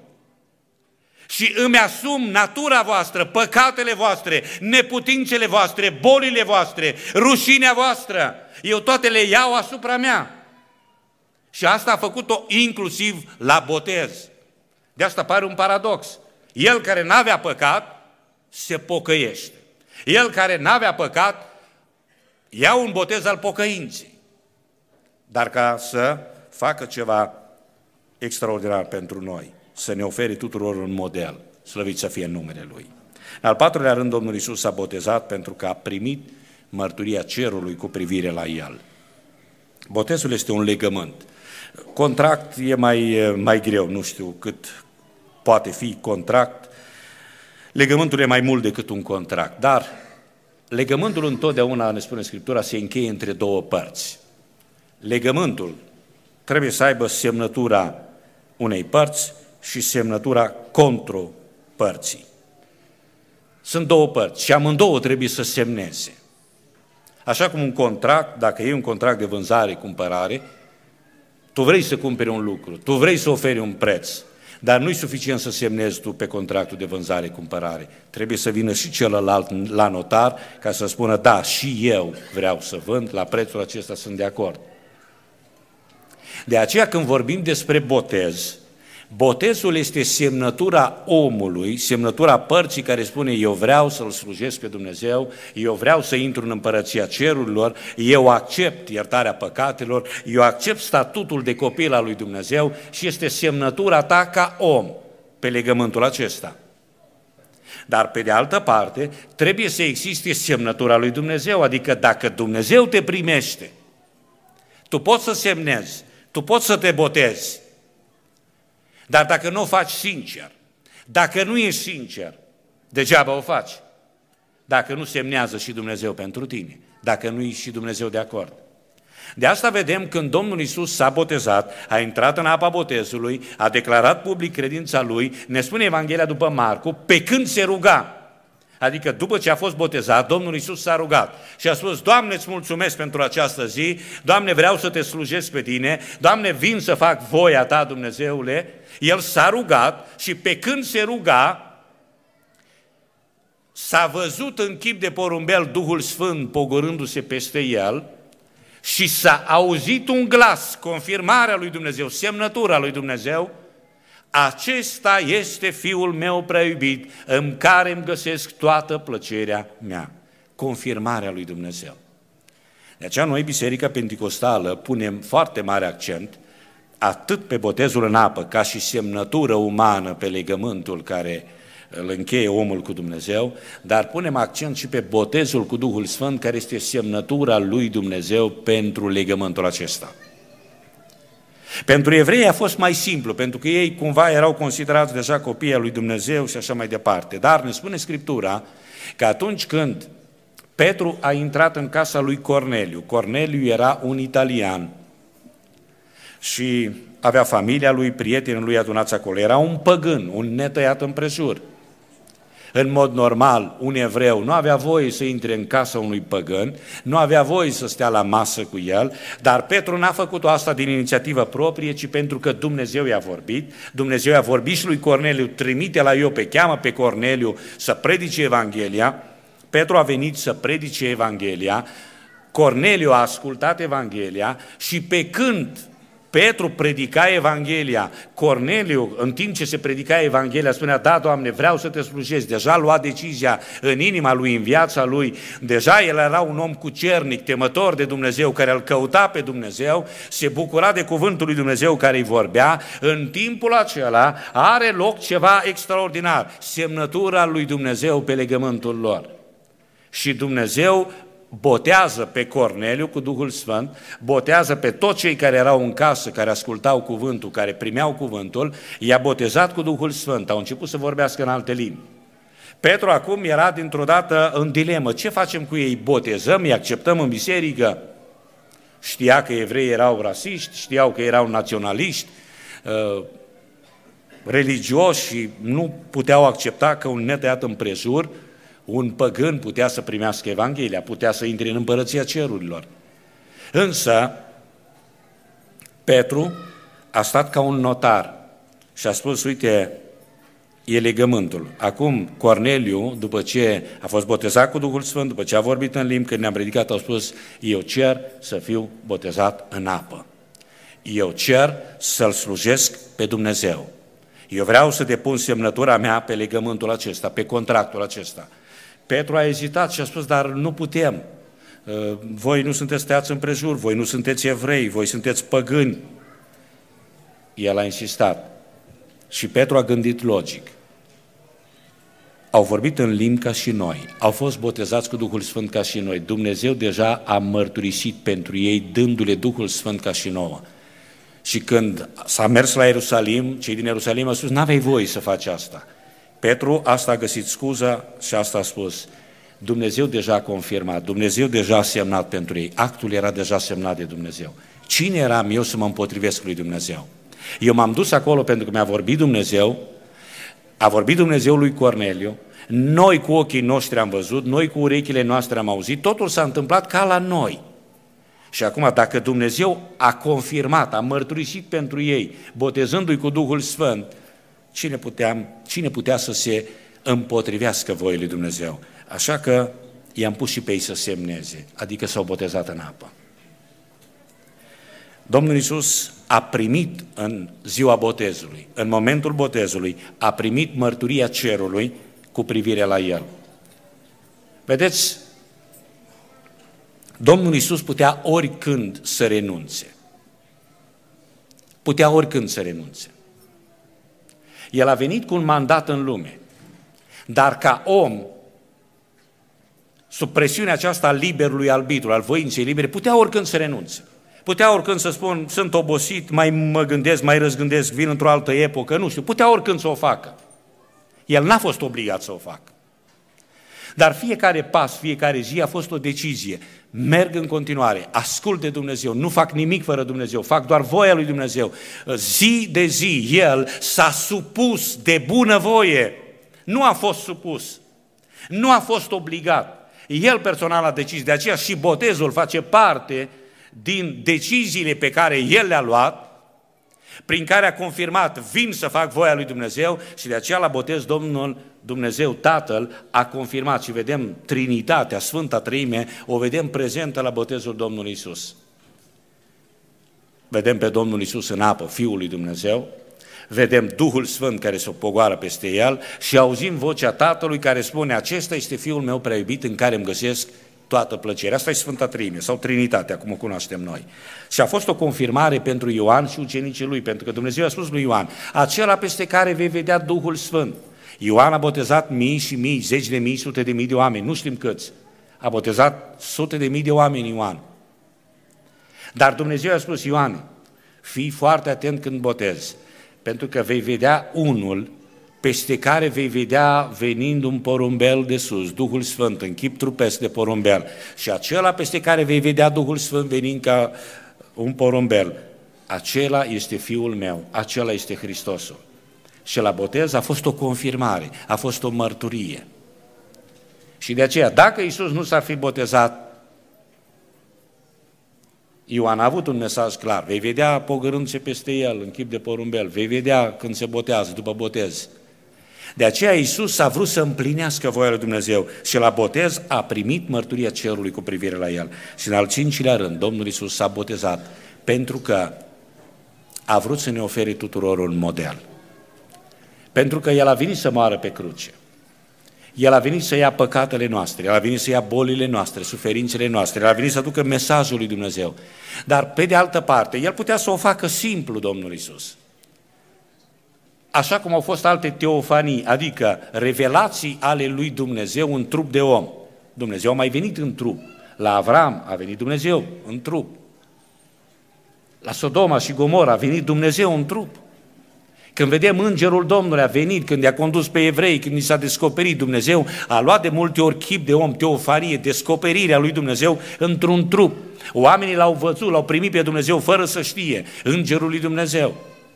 Speaker 1: și îmi asum natura voastră, păcatele voastre, neputințele voastre, bolile voastre, rușinea voastră. Eu toate le iau asupra mea. Și asta a făcut-o inclusiv la botez. De asta pare un paradox. El care n-avea păcat, se pocăiește. El care n-avea păcat, ia un botez al pocăinței. Dar ca să facă ceva extraordinar pentru noi, să ne ofere tuturor un model, slăvit să fie numele Lui. În al patrulea rând, Domnul Iisus s-a botezat pentru că a primit mărturia cerului cu privire la El. Botezul este un legământ. Contract e mai, mai greu, nu știu cât poate fi contract. Legământul e mai mult decât un contract, dar legământul întotdeauna, ne spune Scriptura, se încheie între două părți. Legământul trebuie să aibă semnătura unei părți și semnătura contrapărții. Sunt două părți și amândouă trebuie să semneze. Așa cum un contract, dacă e un contract de vânzare-cumpărare, tu vrei să cumperi un lucru, tu vrei să oferi un preț, dar nu e suficient să semnezi tu pe contractul de vânzare-cumpărare. Trebuie să vină și celălalt la notar ca să spună, da, și eu vreau să vând, la prețul acesta sunt de acord. De aceea când vorbim despre botez, botezul este semnătura omului, semnătura părții care spune eu vreau să-L slujesc pe Dumnezeu, eu vreau să intru în împărăția cerurilor, eu accept iertarea păcatelor, eu accept statutul de copil al lui Dumnezeu și este semnătura ta ca om pe legământul acesta. Dar pe de altă parte trebuie să existe semnătura lui Dumnezeu, adică dacă Dumnezeu te primește, tu poți să semnezi, tu poți să te botezi, dar dacă nu o faci sincer, dacă nu ești sincer, degeaba o faci. Dacă nu semnează și Dumnezeu pentru tine, dacă nu ești și Dumnezeu de acord. De asta vedem când Domnul Iisus s-a botezat, a intrat în apa botezului, a declarat public credința Lui, ne spune Evanghelia după Marcu, pe când se ruga. Adică după ce a fost botezat, Domnul Iisus s-a rugat și a spus, Doamne, îți mulțumesc pentru această zi, Doamne, vreau să te slujesc pe tine, Doamne, vin să fac voia ta, Dumnezeule. El s-a rugat și pe când se ruga, s-a văzut în chip de porumbel Duhul Sfânt pogorându-se peste el și s-a auzit un glas, confirmarea lui Dumnezeu, semnătura lui Dumnezeu, acesta este Fiul meu prea iubit, în care îmi găsesc toată plăcerea mea. Confirmarea lui Dumnezeu. De aceea noi, Biserica Penticostală, punem foarte mare accent atât pe botezul în apă, ca și semnătură umană pe legământul care îl încheie omul cu Dumnezeu, dar punem accent și pe botezul cu Duhul Sfânt, care este semnătura lui Dumnezeu pentru legământul acesta. Pentru evrei a fost mai simplu, pentru că ei cumva erau considerați deja copiii lui Dumnezeu și așa mai departe. Dar ne spune Scriptura că atunci când Petru a intrat în casa lui Corneliu. Corneliu era un italian și avea familia lui, prietenii lui adunați acolo. Era un păgân, un netăiat împrejur. În mod normal, un evreu nu avea voie să intre în casa unui păgân, nu avea voie să stea la masă cu el, dar Petru n-a făcut asta din inițiativă proprie, ci pentru că Dumnezeu i-a vorbit. Dumnezeu i-a vorbit și lui Corneliu, trimite la Iope, cheamă pe Corneliu să predice Evanghelia. Petru a venit să predice Evanghelia, Corneliu a ascultat Evanghelia și pe când Petru predica Evanghelia, Corneliu, în timp ce se predica Evanghelia, spunea, da, Doamne, vreau să te slujesc. Deja lua decizia în inima lui, în viața lui. Deja el era un om cucernic, temător de Dumnezeu, care îl căuta pe Dumnezeu, se bucura de cuvântul lui Dumnezeu care îi vorbea. În timpul acela are loc ceva extraordinar, semnătura lui Dumnezeu pe legământul lor. Și Dumnezeu botează pe Corneliu cu Duhul Sfânt, botează pe toți cei care erau în casă, care ascultau cuvântul, care primeau cuvântul, i-a botezat cu Duhul Sfânt, au început să vorbească în alte limbi. Petru acum era dintr-o dată în dilemă, ce facem cu ei? Botezăm, îi acceptăm în biserică? Știa că evreii erau rasiști, știau că erau naționaliști, uh, religioși și nu puteau accepta că un netăiat împrejur, un păgân putea să primească Evanghelia, putea să intre în împărăția cerurilor. Însă, Petru a stat ca un notar și a spus, uite, e legământul. Acum, Corneliu, după ce a fost botezat cu Duhul Sfânt, după ce a vorbit în limbi, când ne-am ridicat, au spus, eu cer să fiu botezat în apă. Eu cer să-L slujesc pe Dumnezeu. Eu vreau să depun semnătura mea pe legământul acesta, pe contractul acesta. Petru a ezitat și a spus, dar nu putem. Voi nu sunteți tăiați împrejur, voi nu sunteți evrei, voi sunteți păgâni. El a insistat. Și Petru a gândit logic. Au vorbit în limbi ca și noi, au fost botezați cu Duhul Sfânt ca și noi. Dumnezeu deja a mărturisit pentru ei, dându-le Duhul Sfânt ca și nouă. Și când s-a mers la Ierusalim, cei din Ierusalim au spus, n-aveai voie să faci asta. Petru asta a găsit scuză și asta a spus. Dumnezeu deja a confirmat, Dumnezeu deja a semnat pentru ei, actul era deja semnat de Dumnezeu. Cine eram eu să mă împotrivesc lui Dumnezeu? Eu m-am dus acolo pentru că mi-a vorbit Dumnezeu, a vorbit Dumnezeu lui Corneliu, noi cu ochii noștri am văzut, noi cu urechile noastre am auzit, totul s-a întâmplat ca la noi. Și acum, dacă Dumnezeu a confirmat, a mărturisit pentru ei, botezându-i cu Duhul Sfânt, cine, puteam, cine putea să se împotrivească voii lui Dumnezeu? Așa că i-am pus și pe ei să semneze, adică s-au botezat în apă. Domnul Iisus a primit în ziua botezului, în momentul botezului, a primit mărturia cerului cu privire la El. Vedeți, Domnul Iisus putea oricând să renunțe. Putea oricând să renunțe. El a venit cu un mandat în lume, dar ca om, sub presiunea aceasta a liberului arbitru, al voinței libere, putea oricând să renunțe. Putea oricând să spun, sunt obosit, mai mă gândesc, mai răzgândesc, vin într-o altă epocă, nu știu, putea oricând să o facă. El n-a fost obligat să o facă. Dar fiecare pas, fiecare zi a fost o decizie. Merg în continuare, ascult de Dumnezeu, nu fac nimic fără Dumnezeu, fac doar voia lui Dumnezeu. Zi de zi, el s-a supus de bunăvoie, nu a fost supus, nu a fost obligat. El personal a decis, de aceea și botezul face parte din deciziile pe care el le-a luat, prin care a confirmat, vin să fac voia lui Dumnezeu și de aceea la botez Domnul Dumnezeu Tatăl a confirmat și vedem Trinitatea, Sfânta Treime, o vedem prezentă la botezul Domnului Iisus. Vedem pe Domnul Iisus în apă, Fiul lui Dumnezeu, vedem Duhul Sfânt care se pogoară peste El și auzim vocea Tatălui care spune, acesta este Fiul meu prea iubit în care îmi găsesc toată plăcerea. Asta e Sfânta Treime sau Trinitatea, cum o cunoaștem noi. Și a fost o confirmare pentru Ioan și ucenicii lui, pentru că Dumnezeu a spus lui Ioan, acela peste care vei vedea Duhul Sfânt. Ioan a botezat mii și mii, zeci de mii, sute de mii de oameni, nu știm câți. A botezat sute de mii de oameni Ioan. Dar Dumnezeu a spus, Ioan, fii foarte atent când botezi, pentru că vei vedea unul peste care vei vedea venind un porumbel de sus, Duhul Sfânt, în chip trupesc de porumbel, și acela peste care vei vedea Duhul Sfânt venind ca un porumbel, acela este Fiul meu, acela este Hristosul. Și la botez a fost o confirmare, a fost o mărturie. Și de aceea, dacă Iisus nu s-ar fi botezat, Ioan a avut un mesaj clar, vei vedea pogărându-se peste el în chip de porumbel, vei vedea când se botează, după botez. De aceea Iisus a vrut să împlinească voia lui Dumnezeu și la botez a primit mărturia cerului cu privire la el. Și în al cincilea rând, Domnul Iisus s-a botezat pentru că a vrut să ne ofere tuturor un model. Pentru că El a venit să moară pe cruce. El a venit să ia păcatele noastre, El a venit să ia bolile noastre, suferințele noastre, El a venit să aducă mesajul lui Dumnezeu. Dar pe de altă parte, El putea să o facă simplu, Domnul Iisus. Așa cum au fost alte teofanii, adică revelații ale lui Dumnezeu în trup de om. Dumnezeu a mai venit în trup. La Avram a venit Dumnezeu în trup. La Sodoma și Gomora a venit Dumnezeu în trup. Când vedem îngerul Domnului a venit, când i-a condus pe evrei, când i s-a descoperit Dumnezeu, a luat de multe ori chip de om, teofanie, descoperirea lui Dumnezeu într-un trup. Oamenii l-au văzut, l-au primit pe Dumnezeu fără să știe, îngerul lui Dumnezeu.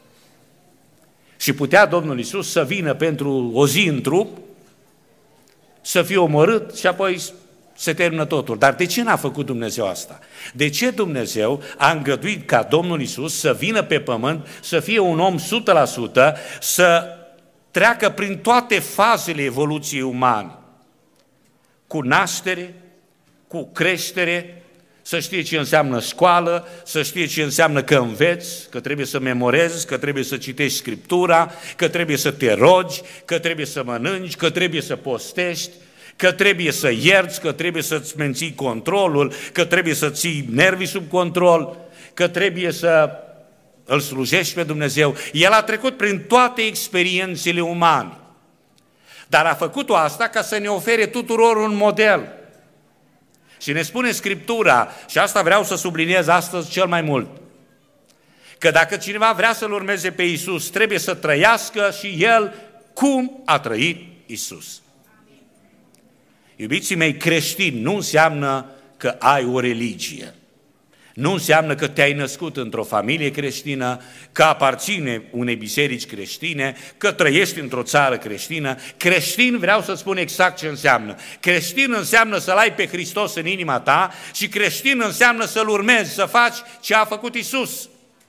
Speaker 1: Și putea Domnul Iisus să vină pentru o zi în trup, să fie omorât și apoi se termină totul. Dar de ce n-a făcut Dumnezeu asta? De ce Dumnezeu a îngăduit ca Domnul Iisus să vină pe pământ, să fie un om o sută la sută, să treacă prin toate fazele evoluției umane, cu naștere, cu creștere, să știe ce înseamnă școală, să știe ce înseamnă că înveți, că trebuie să memorezi, că trebuie să citești Scriptura, că trebuie să te rogi, că trebuie să mănânci, că trebuie să postești, că trebuie să ierți, că trebuie să-ți menții controlul, că trebuie să ții nervii sub control, că trebuie să îl slujești pe Dumnezeu. El a trecut prin toate experiențele umane, dar a făcut-o asta ca să ne ofere tuturor un model. Și ne spune Scriptura, și asta vreau să subliniez astăzi cel mai mult, că dacă cineva vrea să-L urmeze pe Iisus, trebuie să trăiască și el cum a trăit Iisus. Iubiții mei, creștin nu înseamnă că ai o religie. Nu înseamnă că te-ai născut într-o familie creștină, că aparține unei biserici creștine, că trăiești într-o țară creștină. Creștin, vreau să spun exact ce înseamnă. Creștin înseamnă să-L ai pe Hristos în inima ta și creștin înseamnă să-L urmezi, să faci ce a făcut Iisus.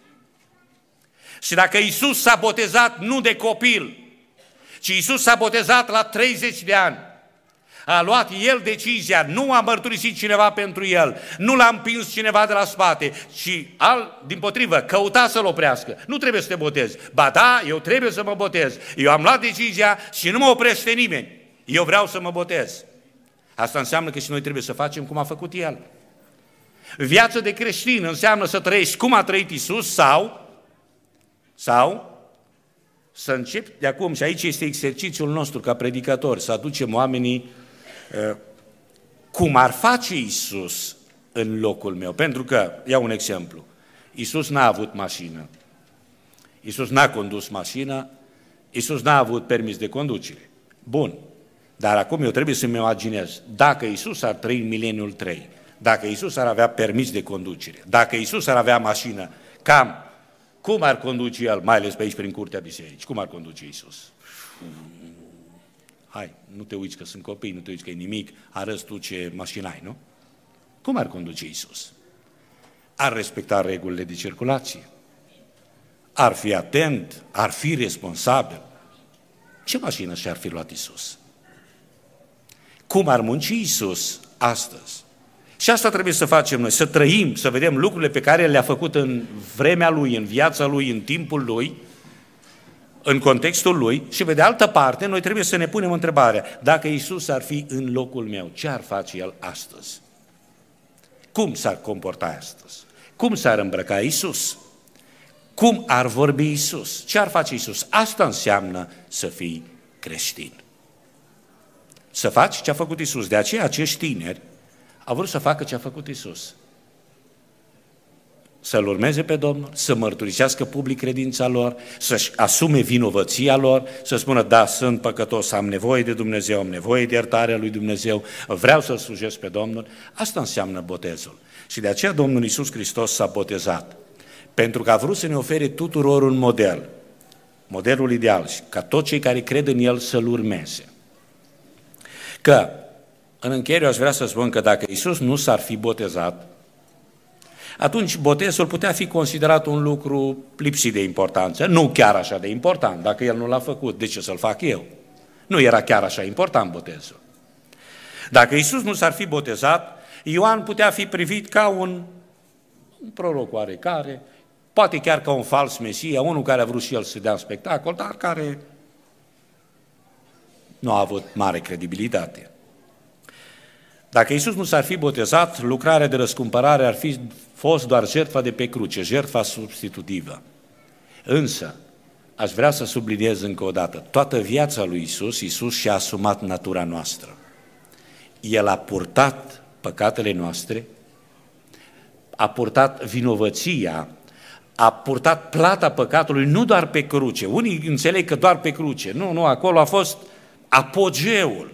Speaker 1: Și dacă Iisus s-a botezat nu de copil, ci Iisus s-a botezat la treizeci de ani, a luat El decizia, nu a mărturisit cineva pentru El, nu l-a împins cineva de la spate, ci al, dimpotrivă, căuta să-L oprească. Nu trebuie să te botezi. Ba da, eu trebuie să mă botez. Eu am luat decizia și nu mă oprește nimeni. Eu vreau să mă botez. Asta înseamnă că și noi trebuie să facem cum a făcut El. Viața de creștin înseamnă să trăiești cum a trăit Iisus sau, sau să începi de acum, și aici este exercițiul nostru ca predicator, să aducem oamenii cum ar face Iisus în locul meu. Pentru că, iau un exemplu, Iisus n-a avut mașină, Iisus n-a condus mașină, Iisus n-a avut permis de conducere. Bun, dar acum eu trebuie să-mi imaginez, dacă Iisus ar trăi în mileniul trei, dacă Iisus ar avea permis de conducere, dacă Iisus ar avea mașină, cam cum ar conduce El, mai ales pe aici prin curtea bisericii, cum ar conduce Iisus? Hai, nu te uiți că sunt copii, nu te uiți că e nimic, arăți tu ce mașină ai, nu? Cum ar conduce Iisus? Ar respecta regulile de circulație, ar fi atent, ar fi responsabil. Ce mașină și-ar fi luat Iisus? Cum ar munci Iisus astăzi? Și asta trebuie să facem noi, să trăim, să vedem lucrurile pe care le-a făcut în vremea Lui, în viața Lui, în timpul Lui, în contextul Lui, și pe de altă parte noi trebuie să ne punem întrebarea, dacă Iisus ar fi în locul meu, ce ar face El astăzi? Cum s-ar comporta astăzi? Cum s-ar îmbrăca Iisus? Cum ar vorbi Iisus? Ce ar face Iisus? Asta înseamnă să fii creștin. Să faci ce a făcut Iisus. De aceea acești tineri au vrut să facă ce a făcut Iisus. să-L urmeze pe Domnul, să mărturisească public credința lor, să-și asume vinovăția lor, să spună, da, sunt păcătos, am nevoie de Dumnezeu, am nevoie de iertarea lui Dumnezeu, vreau să-L slujesc pe Domnul. Asta înseamnă botezul. Și de aceea Domnul Iisus Hristos s-a botezat, pentru că a vrut să ne ofere tuturor un model, modelul ideal, și ca toți cei care cred în El să-L urmeze. Că, în încheiere, aș vrea să spun că dacă Iisus nu s-ar fi botezat, atunci botezul putea fi considerat un lucru lipsit de importanță, nu chiar așa de important. Dacă El nu l-a făcut, de ce să-l fac eu? Nu era chiar așa important botezul. Dacă Iisus nu s-ar fi botezat, Ioan putea fi privit ca un, un proroc oarecare, poate chiar ca un fals Mesia, unul care a vrut și el să dea în spectacol, dar care nu a avut mare credibilitate. Dacă Iisus nu s-ar fi botezat, lucrarea de răscumpărare ar fi fost doar jertfa de pe cruce, jertfa substitutivă. Însă, aș vrea să subliniez încă o dată, toată viața lui Iisus, Iisus și-a asumat natura noastră. El a purtat păcatele noastre, a purtat vinovăția, a purtat plata păcatului nu doar pe cruce. Unii înțeleg că doar pe cruce. Nu, nu, acolo a fost apogeul,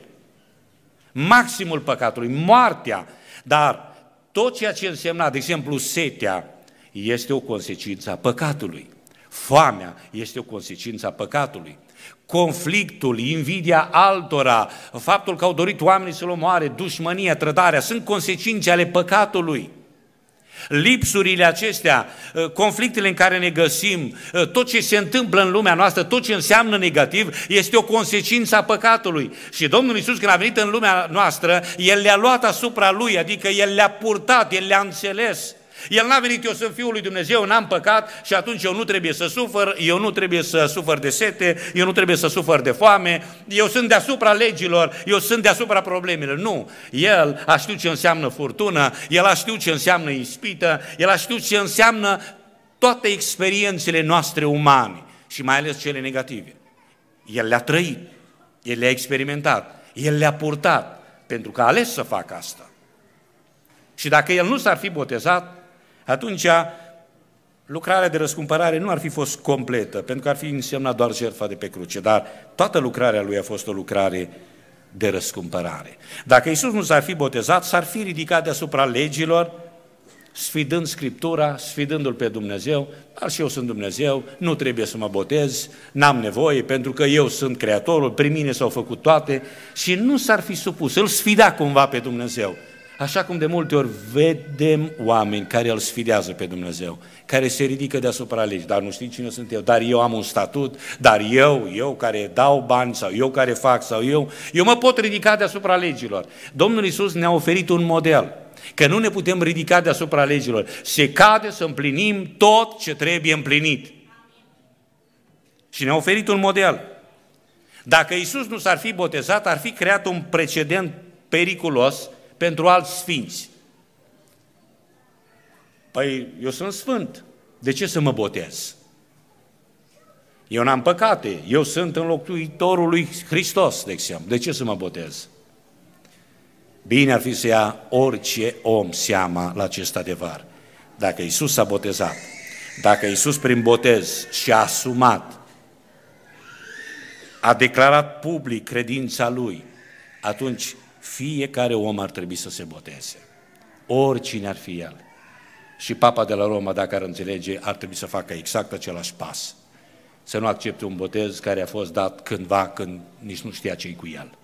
Speaker 1: maximul păcatului, moartea. Dar tot ceea ce însemna, de exemplu, setea, este o consecință a păcatului. Foamea este o consecință a păcatului. Conflictul, invidia altora, faptul că au dorit oamenii să-L omoare, dușmănia, trădarea, sunt consecințe ale păcatului. Lipsurile acestea, conflictele în care ne găsim, tot ce se întâmplă în lumea noastră, tot ce înseamnă negativ, este o consecință a păcatului. Și Domnul Iisus, când a venit în lumea noastră, El le-a luat asupra Lui, adică El le-a purtat, El le-a înțeles. El n-a venit, eu sunt Fiul lui Dumnezeu, n-am păcat și atunci eu nu trebuie să sufăr, eu nu trebuie să sufăr de sete, eu nu trebuie să sufăr de foame, eu sunt deasupra legilor, eu sunt deasupra problemelor. Nu, El a știut ce înseamnă furtună, El a știut ce înseamnă ispită, El a știut ce înseamnă toate experiențele noastre umane și mai ales cele negative. El le-a trăit, El le-a experimentat, El le-a purtat, pentru că a ales să facă asta. Și dacă El nu s-ar fi botezat, atunci lucrarea de răscumpărare nu ar fi fost completă, pentru că ar fi însemnat doar jertfa de pe cruce, dar toată lucrarea Lui a fost o lucrare de răscumpărare. Dacă Iisus nu s-ar fi botezat, s-ar fi ridicat deasupra legilor, sfidând Scriptura, sfidându-L pe Dumnezeu, dar și eu sunt Dumnezeu, nu trebuie să mă botez, n-am nevoie, pentru că eu sunt Creatorul, prin mine s-au făcut toate, și nu s-ar fi supus, îl sfida cumva pe Dumnezeu. Așa cum de multe ori vedem oameni care îl sfidează pe Dumnezeu, care se ridică deasupra legii, dar nu știi cine sunt eu, dar eu am un statut, dar eu, eu care dau bani sau eu care fac sau eu, eu mă pot ridica deasupra legilor. Domnul Iisus ne-a oferit un model, că nu ne putem ridica deasupra legilor. Se cade să împlinim tot ce trebuie împlinit. Și ne-a oferit un model. Dacă Iisus nu s-ar fi botezat, ar fi creat un precedent periculos pentru alți sfinți. Păi, eu sunt sfânt, de ce să mă botez? Eu n-am păcate, eu sunt înlocuitorul lui Hristos, de exemplu, de ce să mă botez? Bine ar fi să ia orice om seama la acest adevăr. Dacă Iisus s-a botezat, dacă Iisus prin botez și-a asumat, a declarat public credința Lui, atunci fiecare om ar trebui să se boteze. Oricine ar fi el. Și Papa de la Roma, dacă ar înțelege, ar trebui să facă exact același pas. Să nu accepte un botez care a fost dat cândva, când nici nu știa ce-i cu el.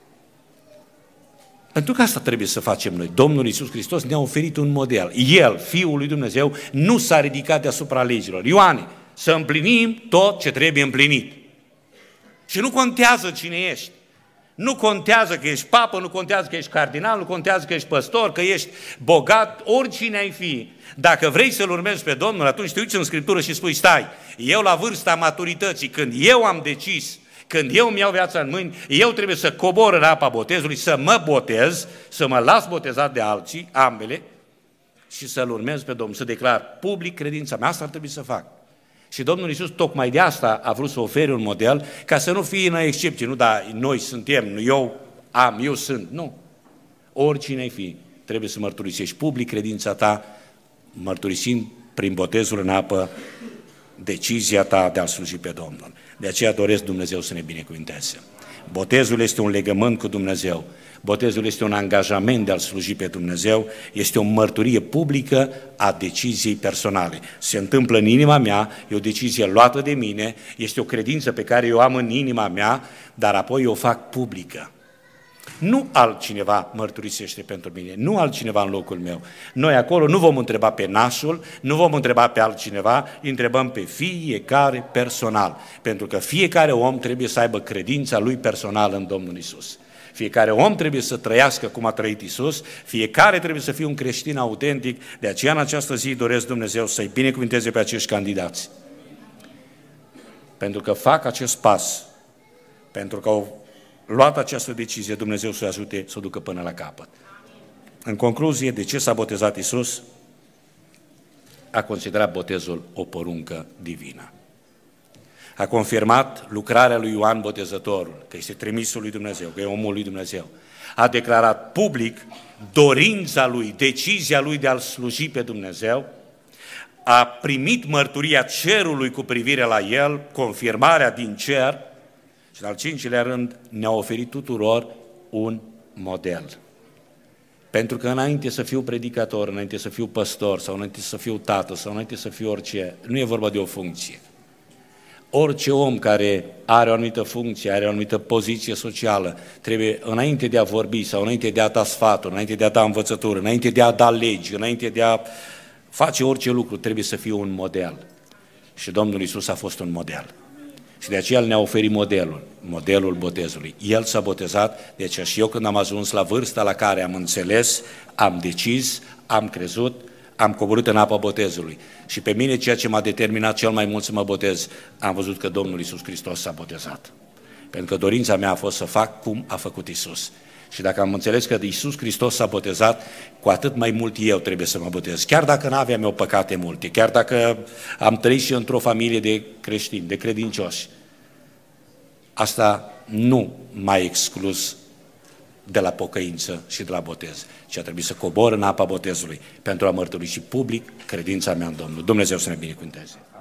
Speaker 1: Pentru că asta trebuie să facem noi. Domnul Iisus Hristos ne-a oferit un model. El, Fiul lui Dumnezeu, nu s-a ridicat deasupra legilor. Ioane, să împlinim tot ce trebuie împlinit. Și nu contează cine ești. Nu contează că ești papă, nu contează că ești cardinal, nu contează că ești păstor, că ești bogat, oricine ai fi. Dacă vrei să-L urmezi pe Domnul, atunci te uiți în Scriptură și spui, stai, eu la vârsta maturității, când eu am decis, când eu îmi iau viața în mâini, eu trebuie să cobor în apa botezului, să mă botez, să mă las botezat de alții, ambele, și să-L urmez pe Domnul, să declar public credința mea. Asta ar trebui să fac. Și Domnul Iisus tocmai de asta a vrut să ofere un model, ca să nu fie în excepție, nu, dar noi suntem, eu am, eu sunt, nu. Oricine ai fi, trebuie să mărturisești public credința ta, mărturisind prin botezul în apă, decizia ta de a-L sluji pe Domnul. De aceea doresc Dumnezeu să ne binecuvinteze. Botezul este un legământ cu Dumnezeu. Botezul este un angajament de a-L sluji pe Dumnezeu, este o mărturie publică a deciziei personale. Se întâmplă în inima mea, e o decizie luată de mine, este o credință pe care eu am în inima mea, dar apoi o fac publică. Nu altcineva mărturisește pentru mine, nu altcineva în locul meu. Noi acolo nu vom întreba pe nașul, nu vom întreba pe altcineva, întrebăm pe fiecare personal, pentru că fiecare om trebuie să aibă credința lui personală în Domnul Iisus. Fiecare om trebuie să trăiască cum a trăit Iisus, fiecare trebuie să fie un creștin autentic, de aceea în această zi doresc Dumnezeu să-i binecuvinteze pe acești candidați. Pentru că fac acest pas, pentru că au luat această decizie, Dumnezeu să-i ajute să o ducă până la capăt. În concluzie, de ce s-a botezat Iisus? A considerat botezul o poruncă divină. A confirmat lucrarea lui Ioan Botezătorul, că este trimisul lui Dumnezeu, că e omul lui Dumnezeu. A declarat public dorința lui, decizia lui de a-L sluji pe Dumnezeu, a primit mărturia cerului cu privire la El, confirmarea din cer, și în al cincilea rând ne-a oferit tuturor un model. Pentru că înainte să fiu predicator, înainte să fiu păstor, sau înainte să fiu tată, sau înainte să fiu orice, nu e vorba de o funcție. Orice om care are o anumită funcție, are o anumită poziție socială, trebuie, înainte de a vorbi sau înainte de a da sfaturi, înainte de a da învățătură, înainte de a da legi, înainte de a face orice lucru, trebuie să fie un model. Și Domnul Iisus a fost un model. Și de aceea ne-a oferit modelul, modelul botezului. El s-a botezat, de aceea și eu când am ajuns la vârsta la care am înțeles, am decis, am crezut, am coborât în apa botezului. Și pe mine ceea ce m-a determinat cel mai mult să mă botez, am văzut că Domnul Iisus Hristos s-a botezat. Pentru că dorința mea a fost să fac cum a făcut Iisus. Și dacă am înțeles că Iisus Hristos s-a botezat, cu atât mai mult eu trebuie să mă botez. Chiar dacă n-aveam eu păcate multe, chiar dacă am trăit și într-o familie de creștini, de credincioși, asta nu m-a exclus de la pocăință și de la botez, ci a trebuit să cobor în apa botezului pentru a mărturisi public credința mea în Domnul. Dumnezeu să ne binecuvânteze.